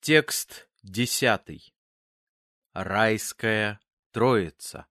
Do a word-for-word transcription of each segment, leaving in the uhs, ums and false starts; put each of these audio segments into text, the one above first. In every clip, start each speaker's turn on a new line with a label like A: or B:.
A: Текст десятый. Райская Троица.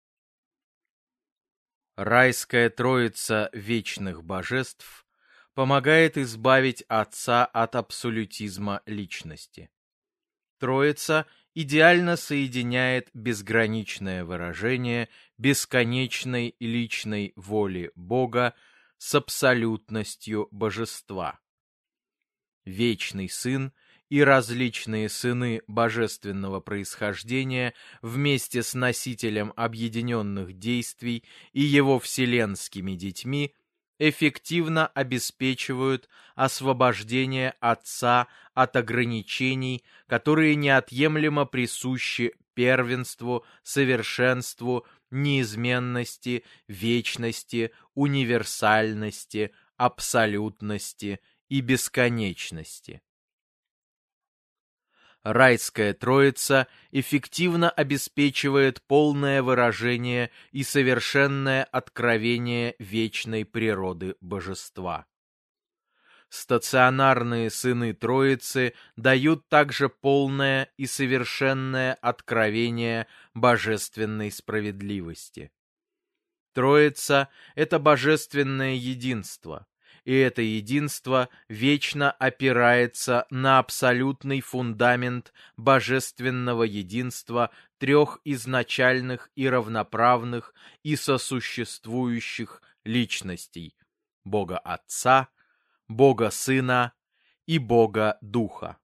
A: Райская Троица вечных божеств помогает избавить Отца от абсолютизма личности. Троица идеально соединяет безграничное выражение бесконечной личной воли Бога с абсолютностью божества. Вечный Сын и различные сыны божественного происхождения вместе с носителем объединенных действий и его вселенскими детьми эффективно обеспечивают освобождение Отца от ограничений, которые неотъемлемо присущи первенству, совершенству, неизменности, вечности, универсальности, абсолютности и бесконечности. Райская Троица эффективно обеспечивает полное выражение и совершенное откровение вечной природы божества. Стационарные сыны Троицы дают также полное и совершенное откровение божественной справедливости. Троица — это божественное единство, и это единство вечно опирается на абсолютный фундамент божественного единства трех изначальных и равноправных и сосуществующих личностей — Бога Отца, Бога Сына и Бога Духа.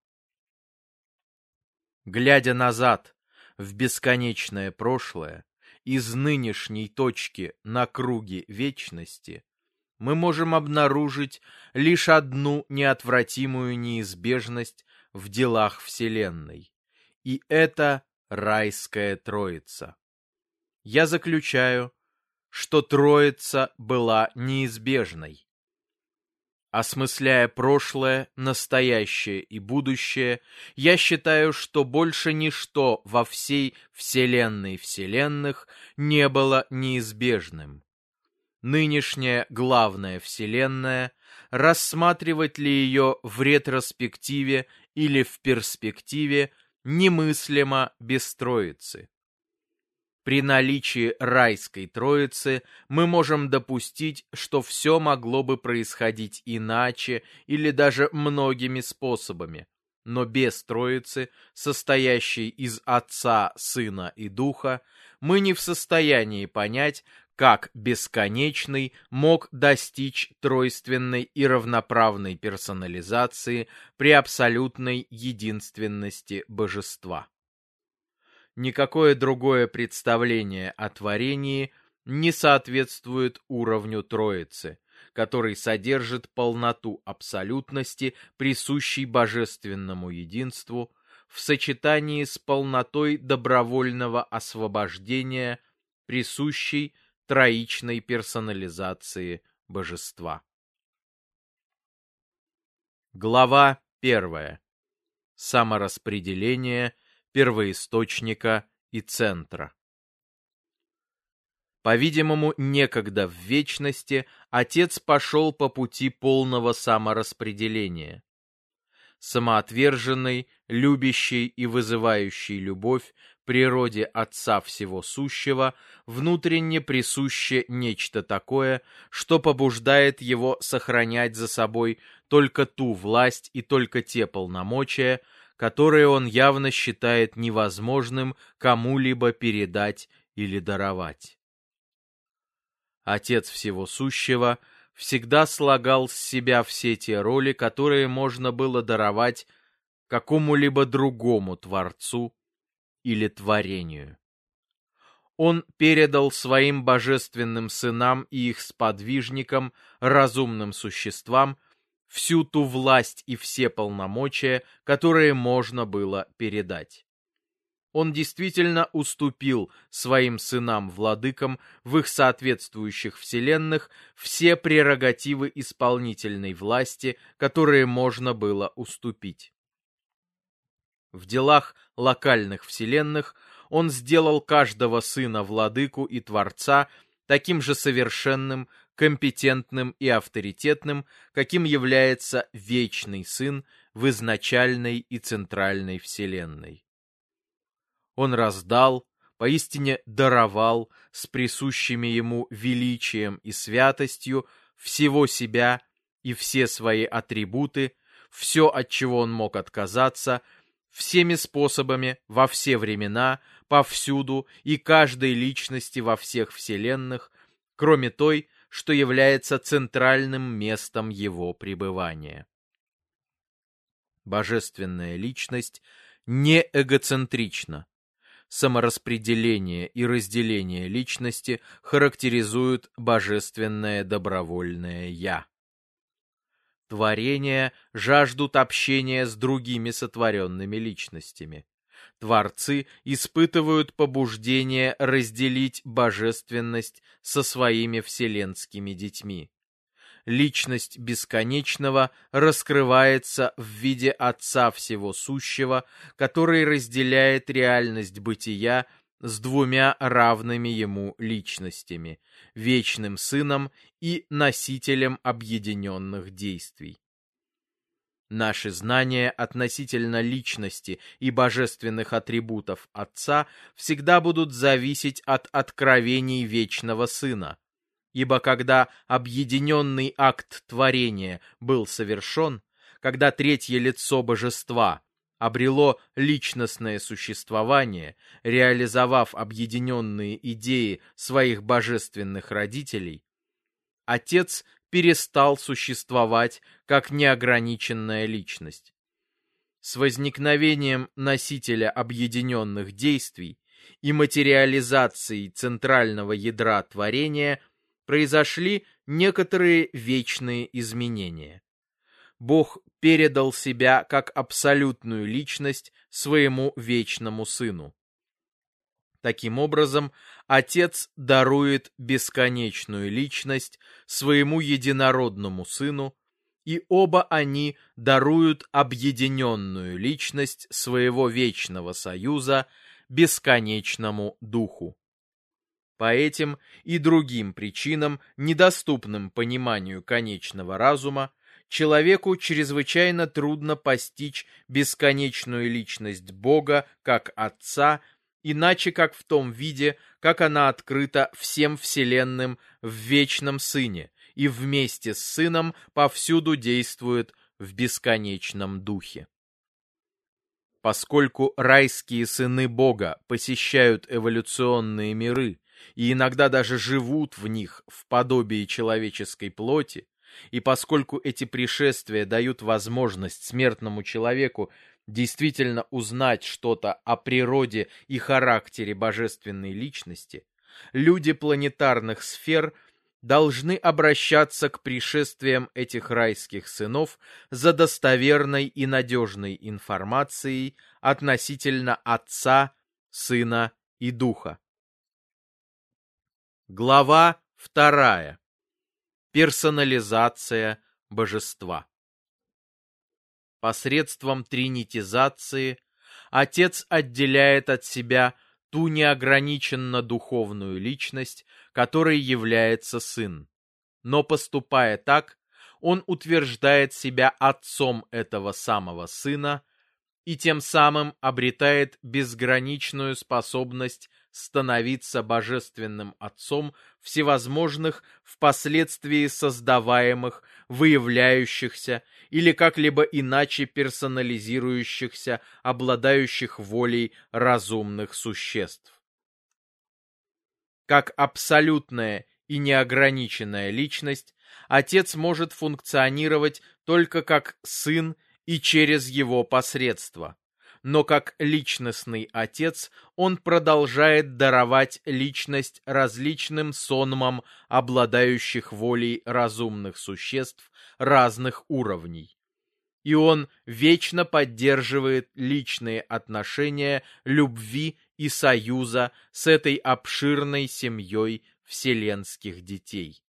A: Глядя назад в бесконечное прошлое, из нынешней точки на круге вечности, мы можем обнаружить лишь одну неотвратимую неизбежность в делах Вселенной, и это Райская Троица. Я заключаю, что Троица была неизбежной. Осмысляя прошлое, настоящее и будущее, я считаю, что больше ничто во всей Вселенной вселенных не было неизбежным. Нынешняя главная Вселенная, рассматривать ли ее в ретроспективе или в перспективе, немыслимо без Троицы. При наличии Райской Троицы мы можем допустить, что все могло бы происходить иначе или даже многими способами, но без Троицы, состоящей из Отца, Сына и Духа, мы не в состоянии понять, как бесконечный мог достичь тройственной и равноправной персонализации при абсолютной единственности божества. Никакое другое представление о творении не соответствует уровню Троицы, который содержит полноту абсолютности, присущей божественному единству, в сочетании с полнотой добровольного освобождения, присущей троичной персонализации божества. Глава первая. Самораспределение первоисточника и центра. По-видимому, некогда в вечности Отец пошел по пути полного самораспределения. Самоотверженный, любящий и вызывающий любовь природе Отца Всего Сущего внутренне присуще нечто такое, что побуждает его сохранять за собой только ту власть и только те полномочия, которые он явно считает невозможным кому-либо передать или даровать. Отец Всего Сущего всегда слагал с себя все те роли, которые можно было даровать какому-либо другому Творцу или творению. Он передал своим божественным сынам и их сподвижникам, разумным существам, всю ту власть и все полномочия, которые можно было передать. Он действительно уступил своим сынам-владыкам в их соответствующих вселенных все прерогативы исполнительной власти, которые можно было уступить. В делах локальных вселенных он сделал каждого сына владыку и творца таким же совершенным, компетентным и авторитетным, каким является Вечный Сын в изначальной и центральной вселенной. Он раздал, поистине даровал с присущими ему величием и святостью всего себя и все свои атрибуты, все, от чего он мог отказаться, всеми способами, во все времена, повсюду и каждой личности во всех вселенных, кроме той, что является центральным местом его пребывания. Божественная личность не эгоцентрична. Самораспределение и разделение личности характеризуют божественное добровольное «Я». Творения жаждут общения с другими сотворенными личностями. Творцы испытывают побуждение разделить божественность со своими вселенскими детьми. Личность бесконечного раскрывается в виде Отца Всего Сущего, который разделяет реальность бытия с двумя равными ему личностями — Вечным Сыном и Носителем объединенных действий. Наши знания относительно личности и божественных атрибутов Отца всегда будут зависеть от откровений Вечного Сына, ибо когда объединенный акт творения был совершен, когда третье лицо божества обрело личностное существование, реализовав объединенные идеи своих божественных родителей, Отец перестал существовать как неограниченная личность. С возникновением носителя объединенных действий и материализацией центрального ядра творения произошли некоторые вечные изменения. Бог передал себя как абсолютную личность своему вечному Сыну. Таким образом, Отец дарует бесконечную личность своему единородному Сыну, и оба они даруют объединенную личность своего вечного союза бесконечному Духу. По этим и другим причинам, недоступным пониманию конечного разума, человеку чрезвычайно трудно постичь бесконечную личность Бога как Отца, иначе как в том виде, как она открыта всем вселенным в Вечном Сыне и вместе с Сыном повсюду действует в бесконечном Духе. Поскольку райские сыны Бога посещают эволюционные миры и иногда даже живут в них в подобии человеческой плоти, и поскольку эти пришествия дают возможность смертному человеку действительно узнать что-то о природе и характере божественной личности, люди планетарных сфер должны обращаться к пришествиям этих райских сынов за достоверной и надежной информацией относительно Отца, Сына и Духа. Глава вторая. Персонализация божества. Посредством тринитизации Отец отделяет от себя ту неограниченно духовную личность, которой является Сын. Но поступая так, Он утверждает себя Отцом этого самого Сына и тем самым обретает безграничную способность становиться божественным Отцом всевозможных впоследствии создаваемых, выявляющихся или как-либо иначе персонализирующихся, обладающих волей разумных существ. Как абсолютная и неограниченная личность, Отец может функционировать только как Сын и через его посредство. Но как личностный Отец Он продолжает даровать личность различным сонмам, обладающих волей разумных существ разных уровней. И Он вечно поддерживает личные отношения любви и союза с этой обширной семьей вселенских детей.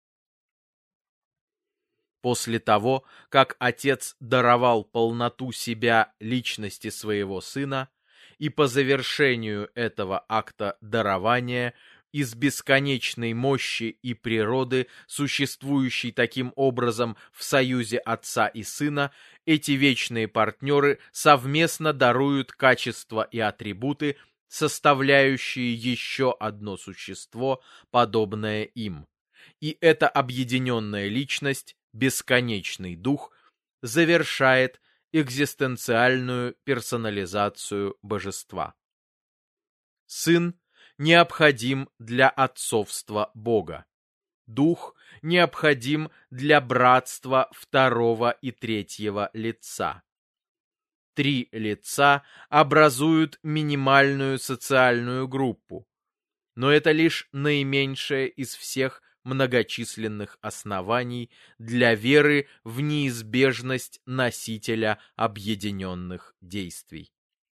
A: После того, как Отец даровал полноту себя личности своего Сына, и по завершению этого акта дарования из бесконечной мощи и природы, существующей таким образом в союзе Отца и Сына, эти вечные партнеры совместно даруют качества и атрибуты, составляющие еще одно существо, подобное им. И эта объединенная личность, бесконечный дух, завершает экзистенциальную персонализацию божества. Сын необходим для отцовства Бога. Дух необходим для братства второго и третьего лица. Три лица образуют минимальную социальную группу, но это лишь наименьшее из всех многочисленных оснований для веры в неизбежность носителя объединенных действий.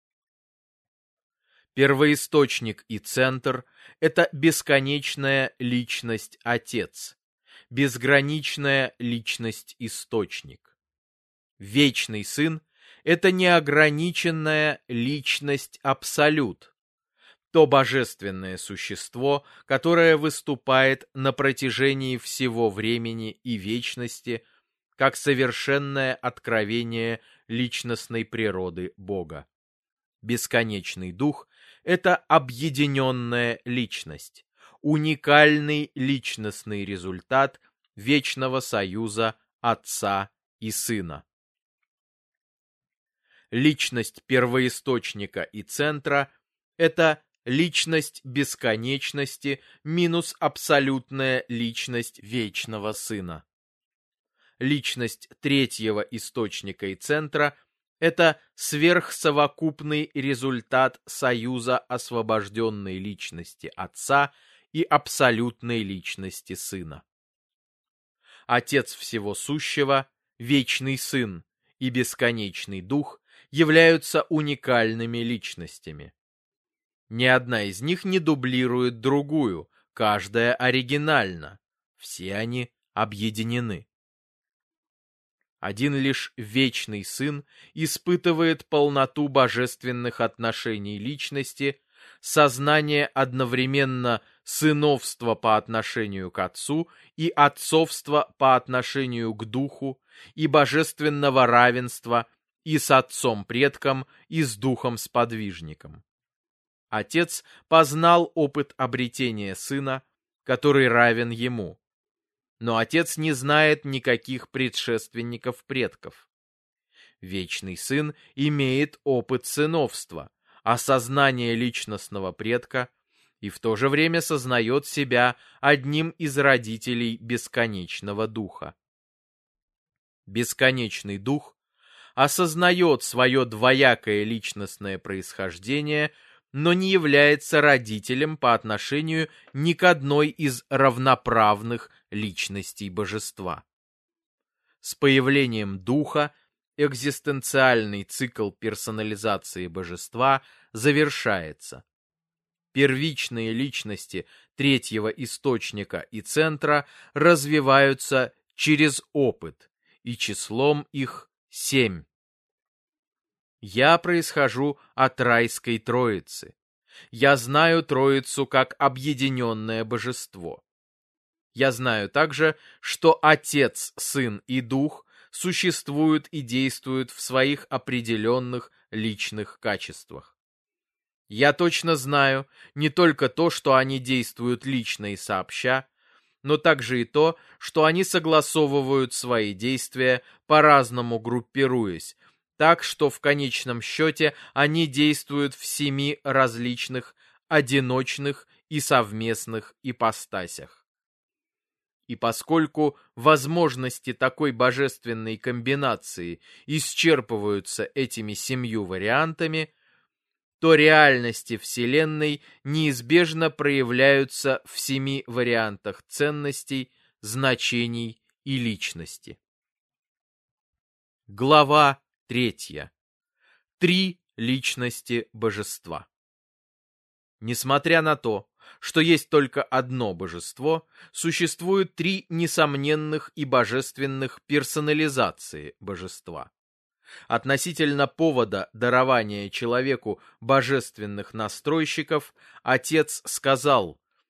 A: Первоисточник и центр — это бесконечная личность Отец, безграничная личность Источник. Вечный Сын — это неограниченная личность Абсолют, то божественное существо, которое выступает на протяжении всего времени и вечности как совершенное откровение личностной природы Бога. Бесконечный Дух — это объединенная личность, уникальный личностный результат вечного союза Отца и Сына. Личность первоисточника и центра — это личность бесконечности минус абсолютная личность вечного Сына. Личность третьего источника и центра — это сверхсовокупный результат союза освобожденной личности Отца и абсолютной личности Сына. Отец всего сущего, вечный Сын и бесконечный Дух являются уникальными личностями. Ни одна из них не дублирует другую, каждая оригинальна, все они объединены. Один лишь вечный Сын испытывает полноту божественных отношений личности, сознание одновременно сыновства по отношению к Отцу и отцовства по отношению к Духу, и божественного равенства и с Отцом-предком, и с Духом-сподвижником. Отец познал опыт обретения Сына, который равен Ему. Но Отец не знает никаких предшественников-предков. Вечный Сын имеет опыт сыновства, осознание личностного предка и в то же время сознает себя одним из родителей бесконечного Духа. Бесконечный Дух осознает свое двоякое личностное происхождение, но не является родителем по отношению ни к одной из равноправных личностей Божества. С появлением Духа экзистенциальный цикл персонализации Божества завершается. Первичные личности третьего источника и центра развиваются через опыт, и числом их семь. Я происхожу от райской Троицы. Я знаю Троицу как объединенное божество. Я знаю также, что Отец, Сын и Дух существуют и действуют в своих определенных личных качествах. Я точно знаю не только то, что они действуют лично и сообща, но также и то, что они согласовывают свои действия, по-разному группируясь, так что в конечном счете они действуют в семи различных, одиночных и совместных ипостасях. И поскольку возможности такой божественной комбинации исчерпываются этими семью вариантами, то реальности Вселенной неизбежно проявляются в семи вариантах ценностей, значений и личности. Глава третья. Три личности божества. Несмотря на то, что есть только одно божество, существует три несомненных и божественных персонализации божества. Относительно повода дарования человеку божественных настройщиков, Отец сказал: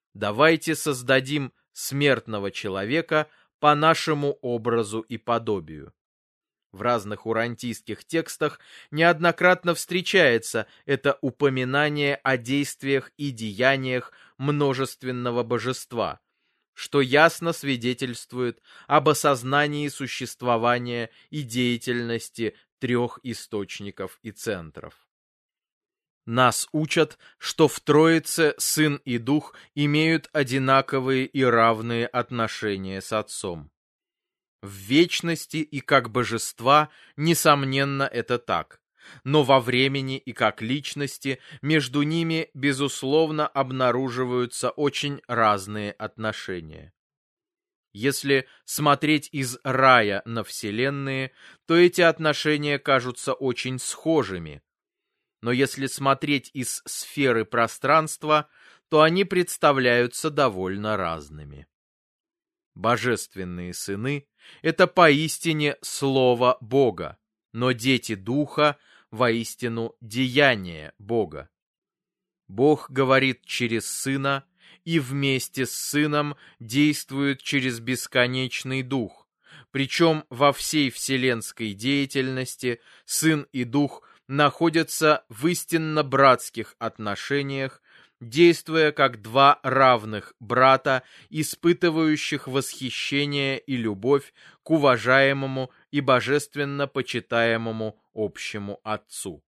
A: Давайте создадим смертного человека по нашему образу и подобию. В разных урантийских текстах неоднократно встречается это упоминание о действиях и деяниях множественного божества, что ясно свидетельствует об осознании существования и деятельности трех источников и центров. Нас учат, что в Троице Сын и Дух имеют одинаковые и равные отношения с Отцом. В вечности и как божества, несомненно, это так, но во времени и как личности между ними, безусловно, обнаруживаются очень разные отношения. Если смотреть из рая на вселенные, то эти отношения кажутся очень схожими, но если смотреть из сферы пространства, то они представляются довольно разными. Божественные сыны — это поистине Слово Бога, но дети Духа — воистину деяние Бога. Бог говорит через Сына и вместе с Сыном действует через бесконечный Дух, причем во всей вселенской деятельности Сын и Дух находятся в истинно братских отношениях, действуя как два равных брата, испытывающих восхищение и любовь к уважаемому и божественно почитаемому общему Отцу.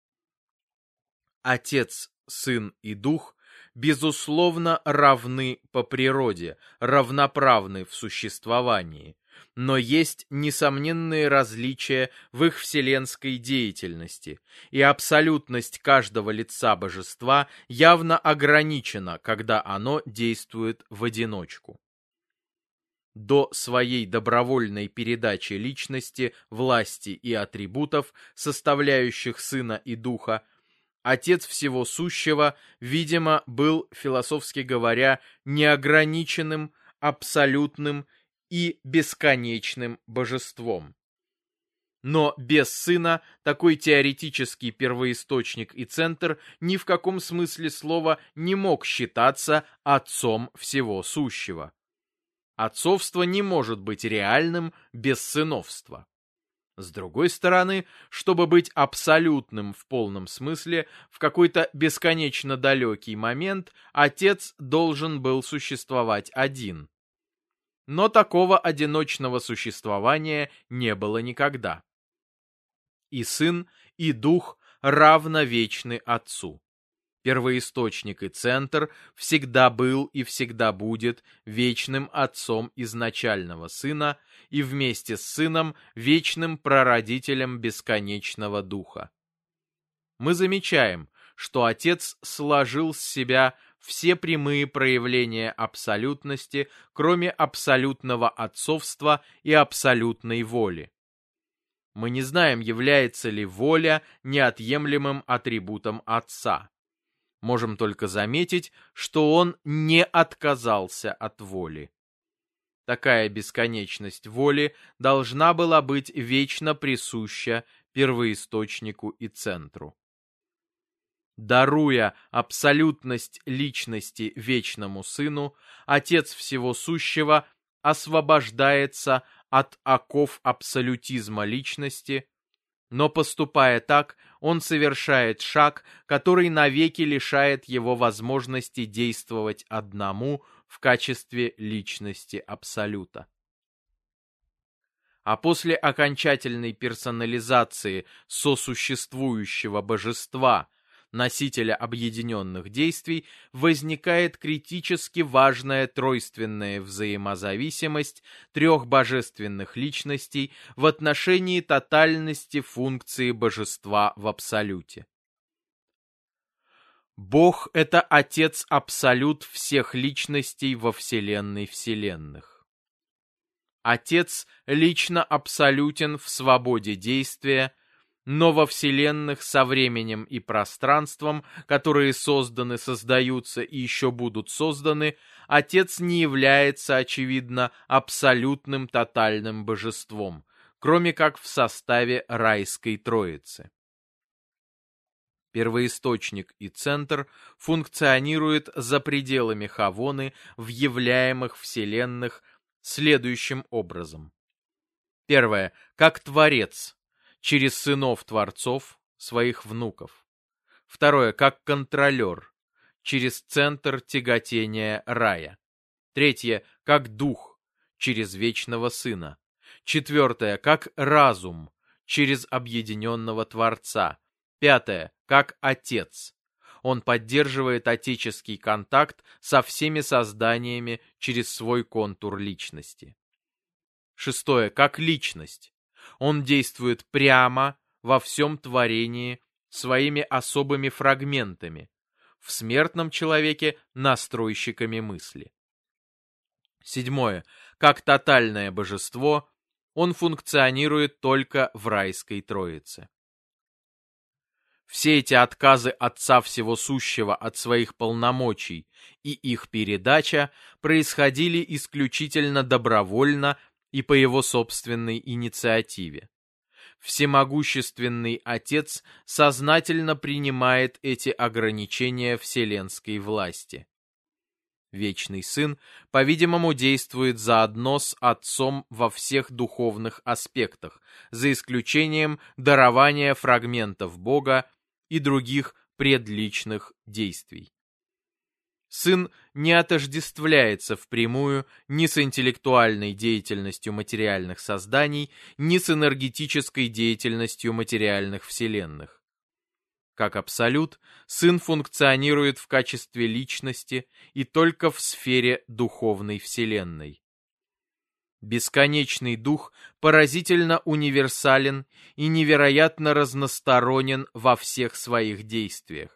A: Отец, Сын и Дух, безусловно, равны по природе, равноправны в существовании, но есть несомненные различия в их вселенской деятельности, и абсолютность каждого лица божества явно ограничена, когда оно действует в одиночку. До своей добровольной передачи личности, власти и атрибутов, составляющих Сына и Духа, Отец Всего Сущего, видимо, был, философски говоря, неограниченным, абсолютным и бесконечным божеством. Но без Сына такой теоретический первоисточник и центр ни в каком смысле слова не мог считаться Отцом Всего Сущего. Отцовство не может быть реальным без сыновства. С другой стороны, чтобы быть абсолютным в полном смысле, в какой-то бесконечно далекий момент Отец должен был существовать один. Но такого одиночного существования не было никогда. И Сын, и Дух равновечны Отцу. Первоисточник и центр всегда был и всегда будет вечным Отцом изначального Сына и вместе с Сыном вечным прародителем бесконечного Духа. Мы замечаем, что Отец сложил с себя все прямые проявления абсолютности, кроме абсолютного отцовства и абсолютной воли. Мы не знаем, является ли воля неотъемлемым атрибутом Отца. Можем только заметить, что он не отказался от воли. Такая бесконечность воли должна была быть вечно присуща первоисточнику и центру. Даруя абсолютность личности вечному Сыну, Отец Всего Сущего освобождается от оков абсолютизма личности, но поступая так, он совершает шаг, который навеки лишает его возможности действовать одному в качестве личности Абсолюта. А после окончательной персонализации сосуществующего божества, носителя объединенных действий, возникает критически важная тройственная взаимозависимость трех божественных личностей в отношении тотальности функции божества в абсолюте. Бог — это Отец-Абсолют всех личностей во вселенной вселенных. Отец лично абсолютен в свободе действия, но во вселенных со временем и пространством, которые созданы, создаются и еще будут созданы, Отец не является, очевидно, абсолютным тотальным божеством, кроме как в составе райской троицы. Первоисточник и центр функционируют за пределами Хавоны в являемых вселенных следующим образом. Первое. Как Творец, через сынов Творцов, своих внуков. Второе. Как контролер, через центр тяготения рая. Третье. Как Дух, через Вечного Сына. Четвертое. Как разум, через объединенного Творца. Пятое. Как Отец. Он поддерживает отеческий контакт со всеми созданиями через свой контур личности. Шестое. Как Личность. Он действует прямо во всем творении своими особыми фрагментами, в смертном человеке настройщиками мысли. Седьмое. Как тотальное божество, он функционирует только в райской Троице. Все эти отказы Отца Всего Сущего от своих полномочий и их передача происходили исключительно добровольно и по его собственной инициативе. Всемогущественный Отец сознательно принимает эти ограничения вселенской власти. Вечный Сын, по-видимому, действует заодно с Отцом во всех духовных аспектах, за исключением дарования фрагментов Бога и других предличных действий. Сын не отождествляется впрямую ни с интеллектуальной деятельностью материальных созданий, ни с энергетической деятельностью материальных вселенных. Как абсолют, Сын функционирует в качестве личности и только в сфере духовной вселенной. Бесконечный Дух поразительно универсален и невероятно разносторонен во всех своих действиях.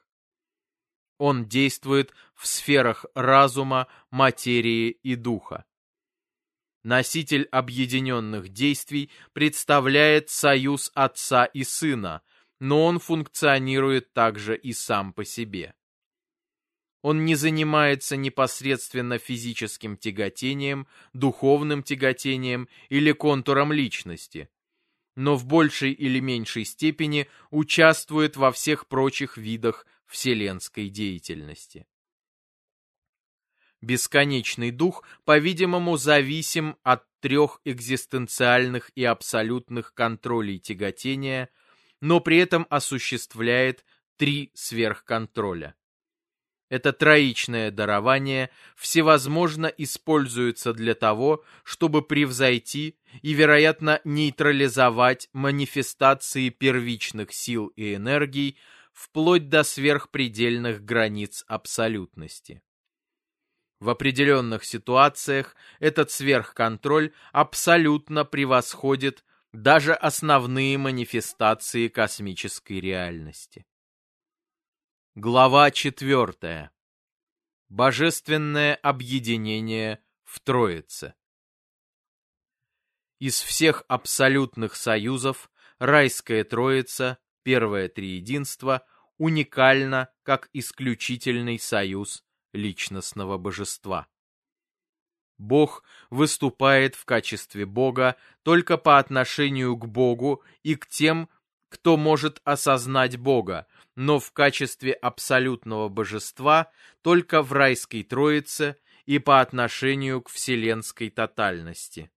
A: Он действует в сферах разума, материи и духа. Носитель объединенных действий представляет союз Отца и Сына, но он функционирует также и сам по себе. Он не занимается непосредственно физическим тяготением, духовным тяготением или контуром личности, но в большей или меньшей степени участвует во всех прочих видах вселенской деятельности. Бесконечный Дух, по-видимому, зависим от трех экзистенциальных и абсолютных контролей тяготения, но при этом осуществляет три сверхконтроля. Это троичное дарование всевозможно используется для того, чтобы превзойти и, вероятно, нейтрализовать манифестации первичных сил и энергий вплоть до сверхпредельных границ абсолютности. В определенных ситуациях этот сверхконтроль абсолютно превосходит даже основные манифестации космической реальности. Глава четвертая. Божественное объединение в Троице. Из всех абсолютных союзов райская Троица, первое триединство, уникальна как исключительный союз личностного божества. Бог выступает в качестве Бога только по отношению к Богу и к тем, кто может осознать Бога, но в качестве абсолютного божества только в райской Троице и по отношению к вселенской тотальности.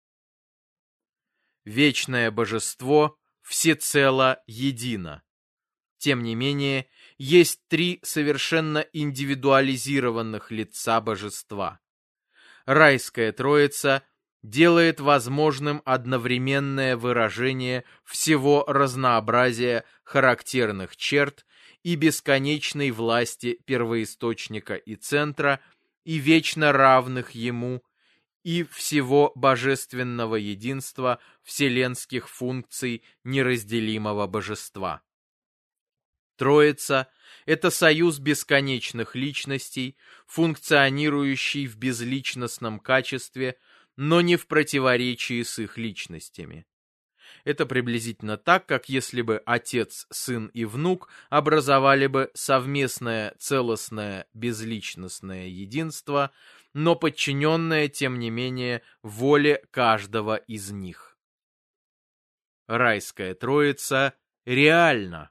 A: Вечное божество всецело едино. Тем не менее, есть три совершенно индивидуализированных лица божества. Райская Троица делает возможным одновременное выражение всего разнообразия характерных черт и бесконечной власти первоисточника и центра, и вечно равных ему, и всего божественного единства вселенских функций неразделимого божества. Троица — это союз бесконечных личностей, функционирующий в безличностном качестве, но не в противоречии с их личностями. Это приблизительно так, как если бы Отец, Сын и Внук образовали бы совместное целостное безличностное единство, но подчиненное, тем не менее, воле каждого из них. Райская Троица реальна.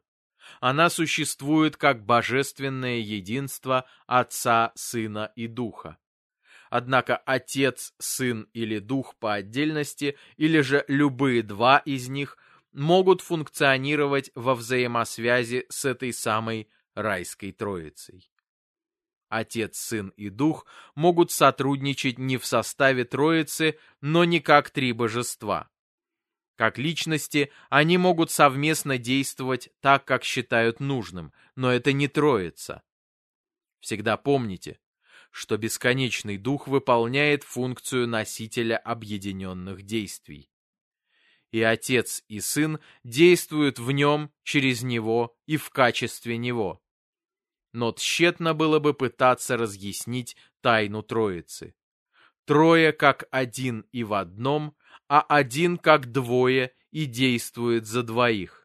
A: Она существует как божественное единство Отца, Сына и Духа. Однако Отец, Сын или Дух по отдельности, или же любые два из них, могут функционировать во взаимосвязи с этой самой райской троицей. Отец, Сын и Дух могут сотрудничать не в составе троицы, но не как три божества. Как личности, они могут совместно действовать так, как считают нужным, но это не троица. Всегда помните, что бесконечный Дух выполняет функцию носителя объединенных действий. И Отец и Сын действуют в нем, через него и в качестве него. Но тщетно было бы пытаться разъяснить тайну Троицы. Трое как один и в одном, а один как двое и действует за двоих.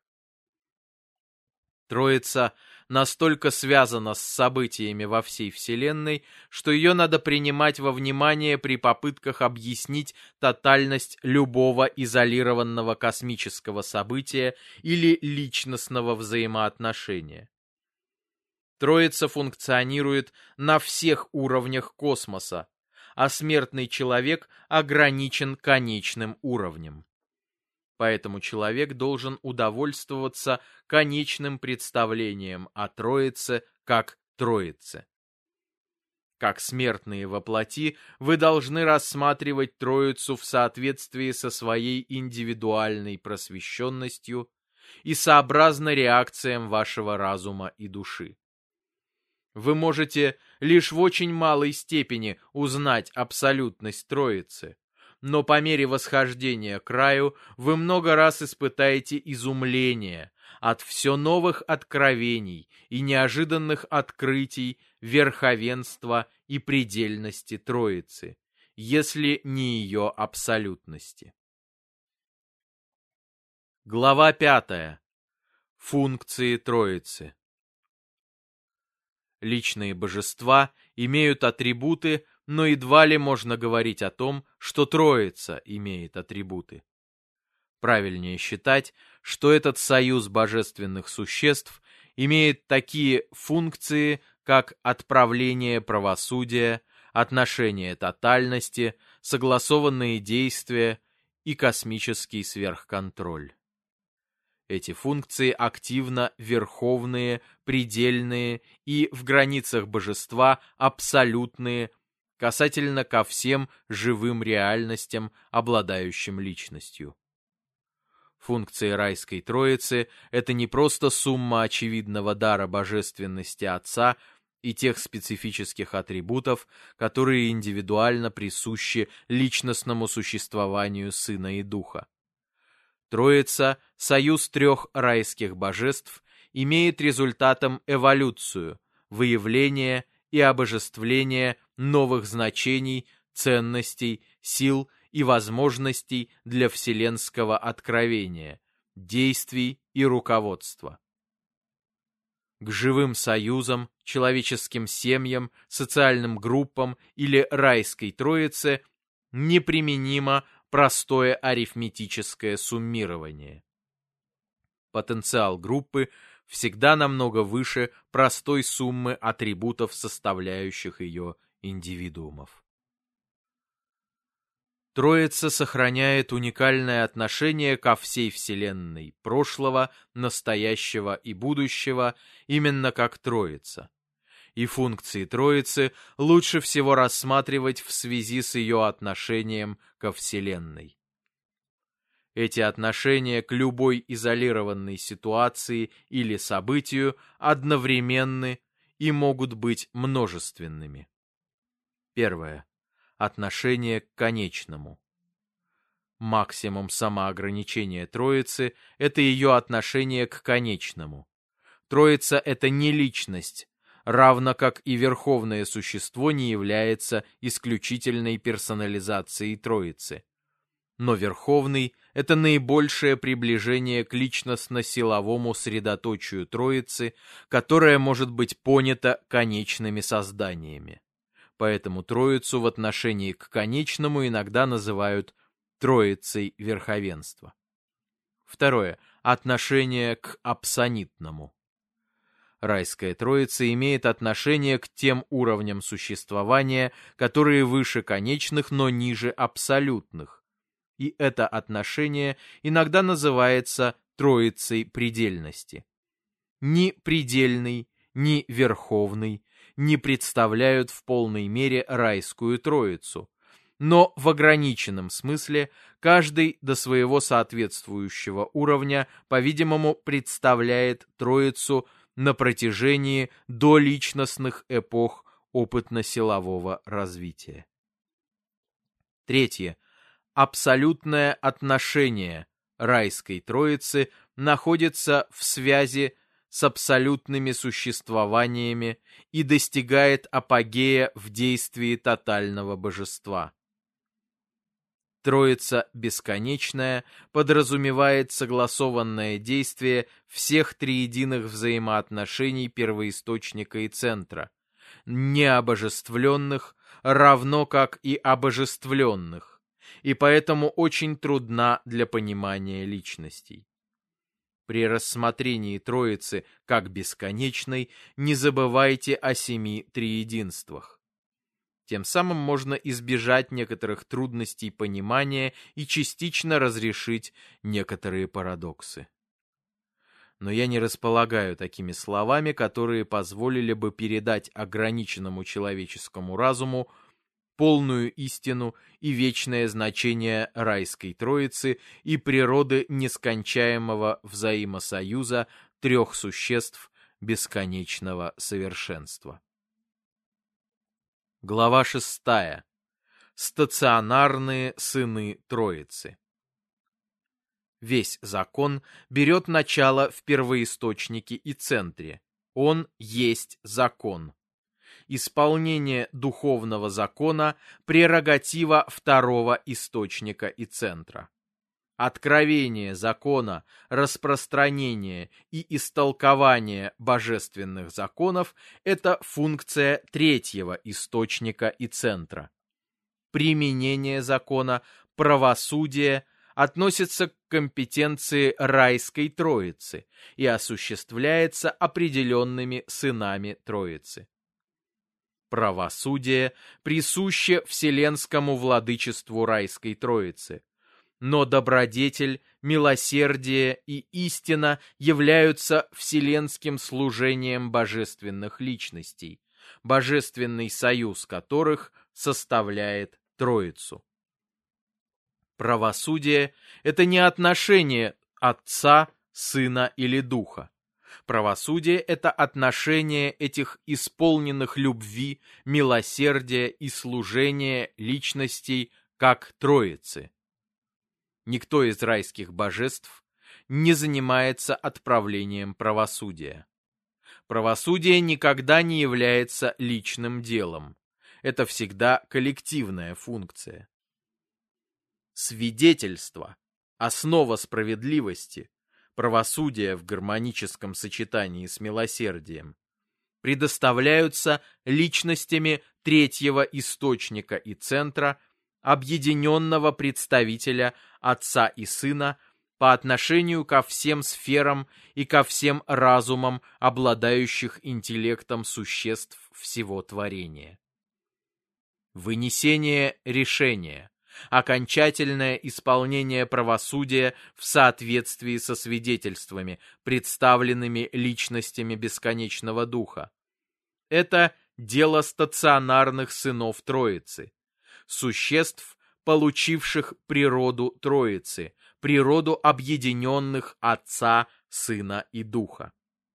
A: Троица настолько связана с событиями во всей Вселенной, что ее надо принимать во внимание при попытках объяснить тотальность любого изолированного космического события или личностного взаимоотношения. Троица функционирует на всех уровнях космоса, а смертный человек ограничен конечным уровнем. Поэтому человек должен удовольствоваться конечным представлением о Троице как Троице. Как смертные во плоти, вы должны рассматривать Троицу в соответствии со своей индивидуальной просвещенностью и сообразно реакциям вашего разума и души. Вы можете лишь в очень малой степени узнать абсолютность Троицы, но по мере восхождения к краю вы много раз испытаете изумление от все новых откровений и неожиданных открытий верховенства и предельности Троицы, если не ее абсолютности. Глава пятая. Функции Троицы. Личные божества имеют атрибуты, но едва ли можно говорить о том, что Троица имеет атрибуты. Правильнее считать, что этот союз божественных существ имеет такие функции, как отправление правосудия, отношение тотальности, согласованные действия и космический сверхконтроль. Эти функции активно верховные, предельные и в границах божества абсолютные касательно ко всем живым реальностям, обладающим личностью. Функции райской Троицы — это не просто сумма очевидного дара божественности Отца и тех специфических атрибутов, которые индивидуально присущи личностному существованию Сына и Духа. Троица, союз трех райских божеств, имеет результатом эволюцию, выявление и обожествление новых значений, ценностей, сил и возможностей для вселенского откровения, действий и руководства. К живым союзам, человеческим семьям, социальным группам или райской Троице неприменимо простое арифметическое суммирование. Потенциал группы всегда намного выше простой суммы атрибутов, составляющих ее индивидуумов. Троица сохраняет уникальное отношение ко всей Вселенной прошлого, настоящего и будущего, именно как Троица. И функции Троицы лучше всего рассматривать в связи с ее отношением ко Вселенной. Эти отношения к любой изолированной ситуации или событию одновременны и могут быть множественными. Первое. Отношение к конечному. Максимум самоограничения Троицы – это ее отношение к конечному. Троица – это не личность, равно как и верховное существо не является исключительной персонализацией Троицы. Но верховный – это наибольшее приближение к личностно-силовому средоточию Троицы, которое может быть понято конечными созданиями. Поэтому Троицу в отношении к конечному иногда называют Троицей верховенства. Второе. Отношение к абсонитному. Райская Троица имеет отношение к тем уровням существования, которые выше конечных, но ниже абсолютных. И это отношение иногда называется Троицей предельности. Ни предельный, ни верховный не представляют в полной мере Райскую Троицу, но в ограниченном смысле каждый до своего соответствующего уровня, по-видимому, представляет Троицу на протяжении доличностных эпох опытно-силового развития. Третье. Абсолютное отношение Райской Троицы находится в связи с абсолютными существованиями и достигает апогея в действии тотального божества. Троица бесконечная подразумевает согласованное действие всех триединых взаимоотношений первоисточника и центра, необожествленных, равно как и обожествленных, и поэтому очень трудна для понимания личностей. При рассмотрении Троицы как бесконечной не забывайте о семи триединствах. Тем самым можно избежать некоторых трудностей понимания и частично разрешить некоторые парадоксы. Но я не располагаю такими словами, которые позволили бы передать ограниченному человеческому разуму полную истину и вечное значение Райской Троицы и природы нескончаемого взаимосоюза трех существ бесконечного совершенства. Глава шестая. Стационарные сыны Троицы. Весь закон берет начало в первоисточнике и центре. Он есть закон. Исполнение духовного закона – прерогатива второго источника и центра. Откровение закона, распространение и истолкование божественных законов – это функция третьего источника и центра. Применение закона, правосудие относится к компетенции Райской Троицы и осуществляется определенными сынами Троицы. Правосудие присуще вселенскому владычеству Райской Троицы, но добродетель, милосердие и истина являются вселенским служением божественных личностей, божественный союз которых составляет Троицу. Правосудие – это не отношение Отца, Сына или Духа. Правосудие – это отношение этих исполненных любви, милосердия и служения личностей как Троицы. Никто из райских божеств не занимается отправлением правосудия. Правосудие никогда не является личным делом. Это всегда коллективная функция. Свидетельство, основа справедливости, правосудие в гармоническом сочетании с милосердием, предоставляются личностями третьего источника и центра, объединенного представителя Отца и Сына по отношению ко всем сферам и ко всем разумам, обладающих интеллектом существ всего творения. Вынесение решения, окончательное исполнение правосудия в соответствии со свидетельствами, представленными личностями бесконечного духа. Это дело стационарных сынов Троицы, существ, получивших природу Троицы, природу объединенных Отца, Сына и Духа.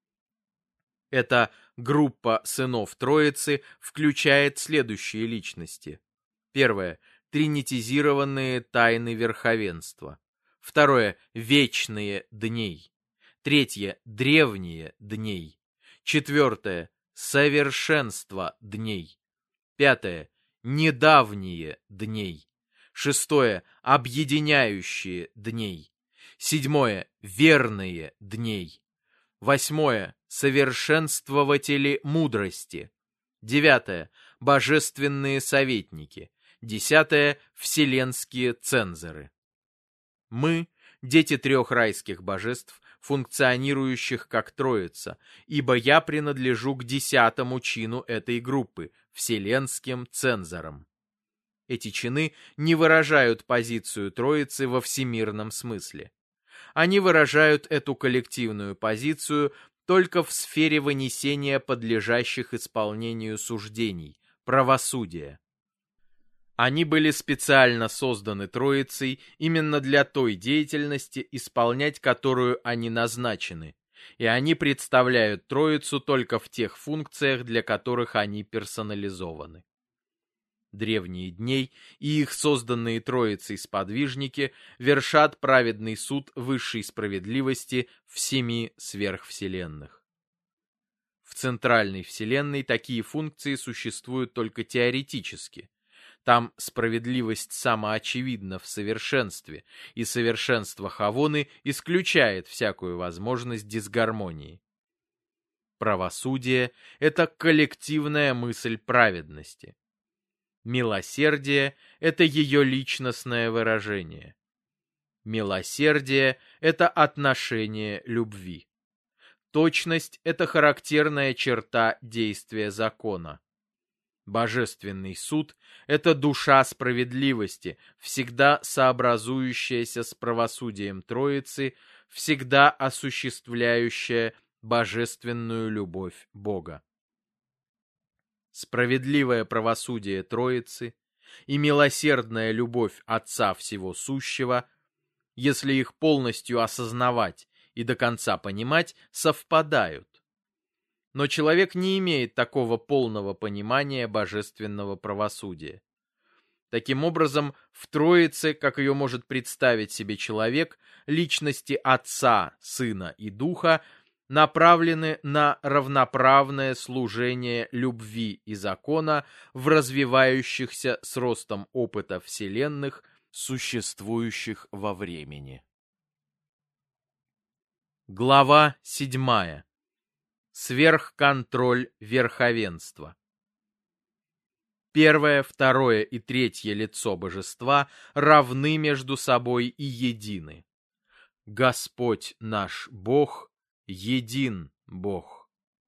A: Эта группа сынов Троицы включает следующие личности. Первое. Тринитизированные тайны верховенства. Второе. Вечные дней. Третье. Древние дней. Четвертое. Совершенство дней. Пятое. Недавние дней. Шестое. Объединяющие дней. Седьмое. Верные дней. Восьмое. Совершенствователи мудрости. Девятое. Божественные советники. Десятое. Вселенские цензоры. Мы, дети трех райских божеств, функционирующих как Троица, ибо я принадлежу к десятому чину этой группы, вселенским цензорам. Эти чины не выражают позицию Троицы во всемирном смысле. Они выражают эту коллективную позицию только в сфере вынесения подлежащих исполнению суждений, правосудия. Они были специально созданы Троицей именно для той деятельности, исполнять которую они назначены, и они представляют Троицу только в тех функциях, для которых они персонализованы. Древние дней и их созданные Троицей сподвижники вершат праведный суд высшей справедливости в семи сверхвселенных. В центральной вселенной такие функции существуют только теоретически. Там справедливость самоочевидна в совершенстве, и совершенство Хавоны исключает всякую возможность дисгармонии. Правосудие — это коллективная мысль праведности. Милосердие — это ее личностное выражение. Милосердие — это отношение любви. Точность — это характерная черта действия закона. Божественный суд — это душа справедливости, всегда сообразующаяся с правосудием Троицы, всегда осуществляющая божественную любовь Бога. Справедливое правосудие Троицы и милосердная любовь Отца Всего Сущего, если их полностью осознавать и до конца понимать, совпадают. Но человек не имеет такого полного понимания божественного правосудия. Таким образом, в Троице, как ее может представить себе человек, личности Отца, Сына и Духа направлены на равноправное служение любви и закона в развивающихся с ростом опыта вселенных, существующих во времени. Глава седьмая. Сверхконтроль верховенства. Первое, второе и третье лицо божества равны между собой и едины. Господь наш Бог един Бог.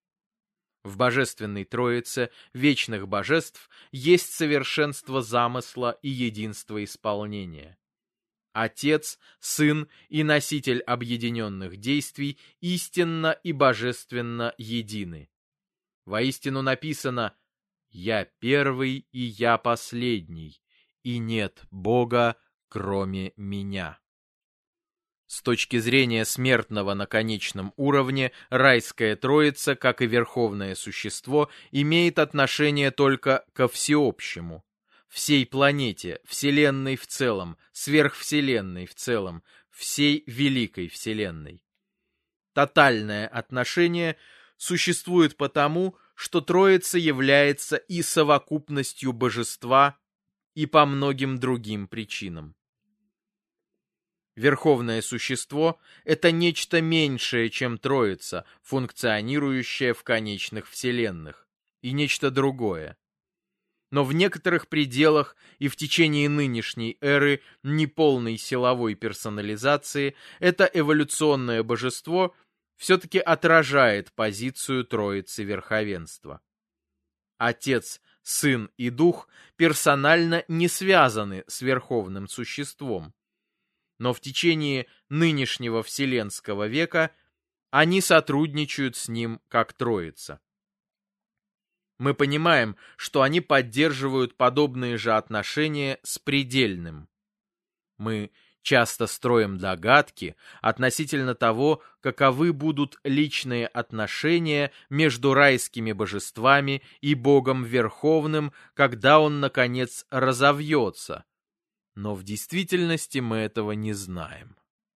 A: В Божественной Троице вечных божеств есть совершенство замысла и единство исполнения. Отец, Сын и Носитель объединенных действий истинно и божественно едины. Воистину написано: «Я первый и я последний, и нет Бога, кроме меня». С точки зрения смертного на конечном уровне, райская Троица, как и Верховное Существо, имеет отношение только ко всеобщему, всей планете, Вселенной в целом, сверхвселенной в целом, всей великой Вселенной. Тотальное отношение существует потому, что Троица является и совокупностью божества, и по многим другим причинам. Верховное Существо — это нечто меньшее, чем Троица, функционирующее в конечных вселенных, и нечто другое. Но в некоторых пределах и в течение нынешней эры неполной силовой персонализации это эволюционное божество все-таки отражает позицию Троицы верховенства. Отец, Сын и Дух персонально не связаны с Верховным Существом, но в течение нынешнего Вселенского века они сотрудничают с ним как Троица. Мы понимаем, что они поддерживают подобные же отношения с предельным. Мы часто строим догадки относительно того, каковы будут личные отношения между райскими божествами и Богом Верховным, когда он, наконец, разовьется. Но в действительности мы этого не знаем.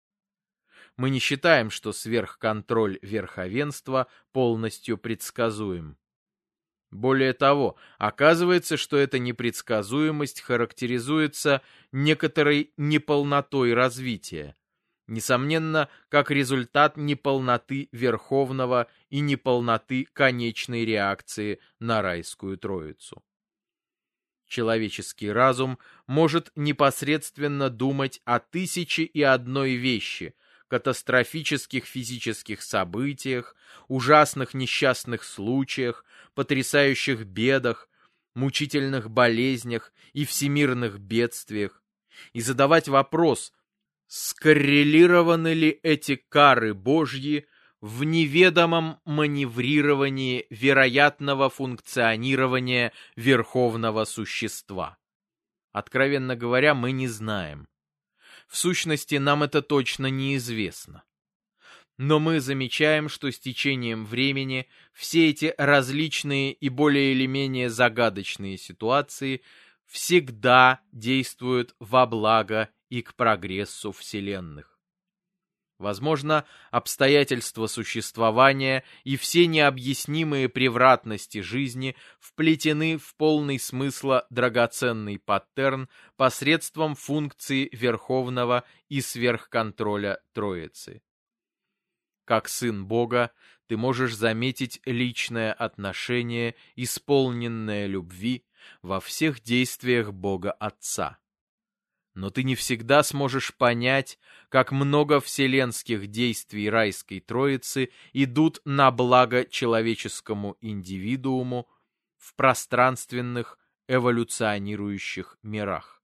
A: Мы не считаем, что сверхконтроль верховенства полностью предсказуем. Более того, оказывается, что эта непредсказуемость характеризуется некоторой неполнотой развития, несомненно, как результат неполноты верховного и неполноты конечной реакции на райскую Троицу. Человеческий разум может непосредственно думать о тысяче и одной вещи, катастрофических физических событиях, ужасных несчастных случаях, потрясающих бедах, мучительных болезнях и всемирных бедствиях, и задавать вопрос, скоррелированы ли эти кары Божьи в неведомом маневрировании вероятного функционирования Верховного Существа. Откровенно говоря, мы не знаем. В сущности, нам это точно неизвестно. Но мы замечаем, что с течением времени все эти различные и более или менее загадочные ситуации всегда действуют во благо и к прогрессу вселенных. Возможно, обстоятельства существования и все необъяснимые превратности жизни вплетены в полный смысла драгоценный паттерн посредством функции верховного и сверхконтроля Троицы. Как сын Бога, ты можешь заметить личное отношение, исполненное любви во всех действиях Бога Отца. Но ты не всегда сможешь понять, как много вселенских действий райской Троицы идут на благо человеческому индивидууму в пространственных эволюционирующих мирах.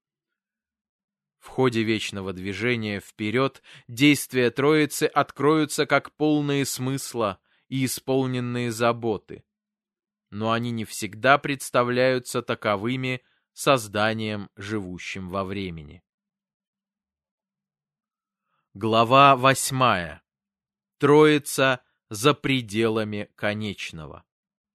A: В ходе вечного движения вперед действия Троицы откроются как полные смысла и исполненные заботы, но они не всегда представляются таковыми созданием, живущим во времени. Глава восьмая. Троица за пределами конечного.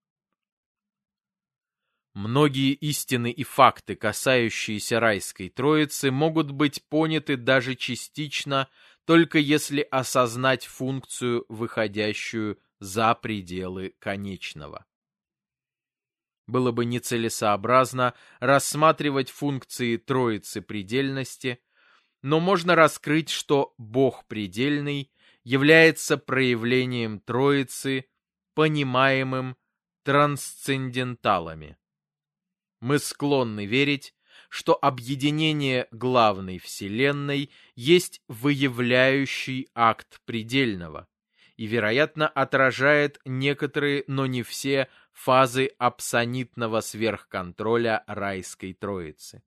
A: Многие истины и факты, касающиеся райской Троицы, могут быть поняты даже частично, только если осознать функцию, выходящую за пределы конечного. Было бы нецелесообразно рассматривать функции Троицы предельности, но можно раскрыть, что Бог предельный является проявлением Троицы, понимаемым трансценденталами. Мы склонны верить, что объединение главной Вселенной есть выявляющий акт предельного и, вероятно, отражает некоторые, но не все, фазы абсонитного сверхконтроля райской Троицы.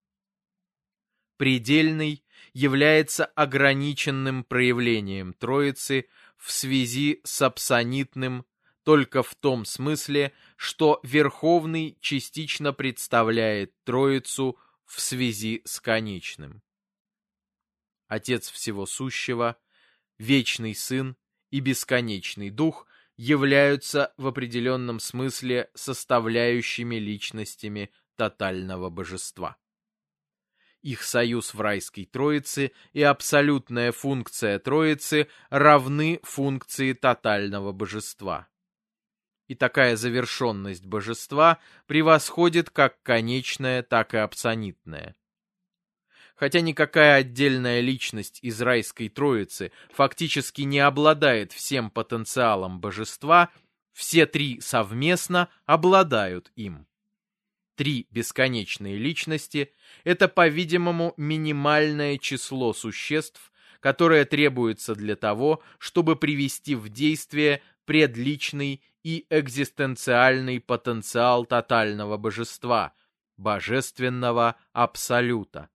A: Предельный является ограниченным проявлением Троицы в связи с абсонитным только в том смысле, что Верховный частично представляет Троицу в связи с конечным. Отец всего сущего, Вечный Сын и Бесконечный Дух являются в определенном смысле составляющими личностями тотального божества. Их союз в райской Троице и абсолютная функция Троицы равны функции тотального божества. И такая завершенность божества превосходит как конечное, так и абсонитное. Хотя никакая отдельная личность из райской Троицы фактически не обладает всем потенциалом божества, все три совместно обладают им. Три бесконечные личности – это, по-видимому, минимальное число существ, которое требуется для того, чтобы привести в действие предличный и экзистенциальный потенциал тотального божества, божественного абсолюта.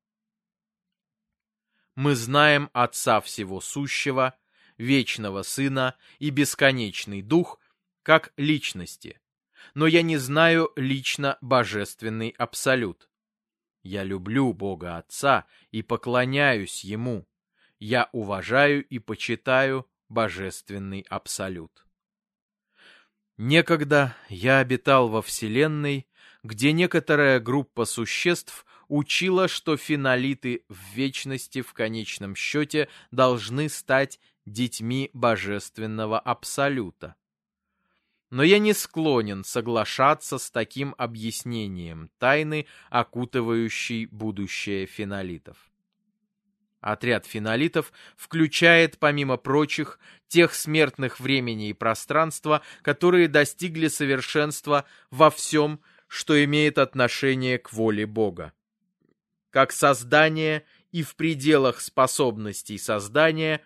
A: Мы знаем Отца Всего Сущего, Вечного Сына и Бесконечный Дух как личности, но я не знаю лично Божественный Абсолют. Я люблю Бога Отца и поклоняюсь Ему. Я уважаю и почитаю Божественный Абсолют. Некогда я обитал во Вселенной, где некоторая группа существ учила, что фенолиты в вечности в конечном счете должны стать детьми Божественного Абсолюта. Но я не склонен соглашаться с таким объяснением тайны, окутывающей будущее фенолитов. Отряд фенолитов включает, помимо прочих, тех смертных времени и пространства, которые достигли совершенства во всем, что имеет отношение к воле Бога. Как создание и в пределах способностей создания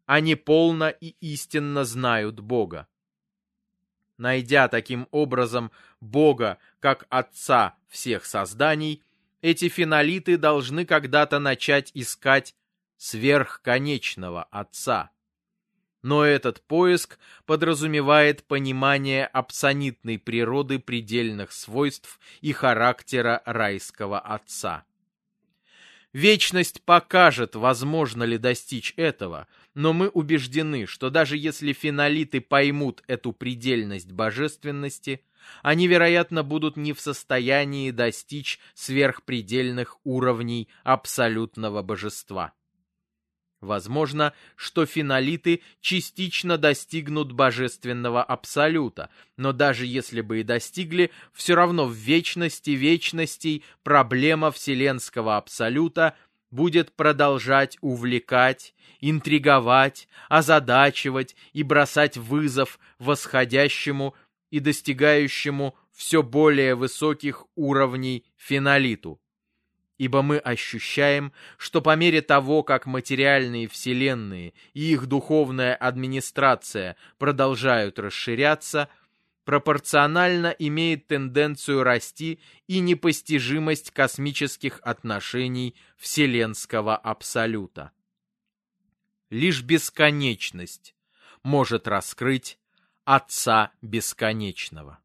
A: они полно и истинно знают Бога. Найдя таким образом Бога как Отца всех созданий, эти фенолиты должны когда-то начать искать сверхконечного Отца. Но этот поиск подразумевает понимание абсонитной природы предельных свойств и характера райского Отца. Вечность покажет, возможно ли достичь этого, но мы убеждены, что даже если фенолиты поймут эту предельность божественности, они, вероятно, будут не в состоянии достичь сверхпредельных уровней абсолютного божества. Возможно, что фенолиты частично достигнут божественного абсолюта, но даже если бы и достигли, все равно в вечности вечностей проблема вселенского абсолюта будет продолжать увлекать, интриговать, озадачивать и бросать вызов восходящему и достигающему все более высоких уровней фенолиту. Ибо мы ощущаем, что по мере того, как материальные вселенные и их духовная администрация продолжают расширяться, пропорционально имеет тенденцию расти и непостижимость космических отношений вселенского абсолюта. Лишь бесконечность может раскрыть Отца Бесконечного.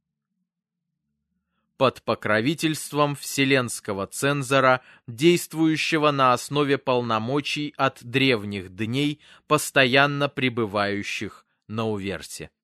A: Под покровительством вселенского цензора, действующего на основе полномочий от древних дней, постоянно пребывающих на Уверсе.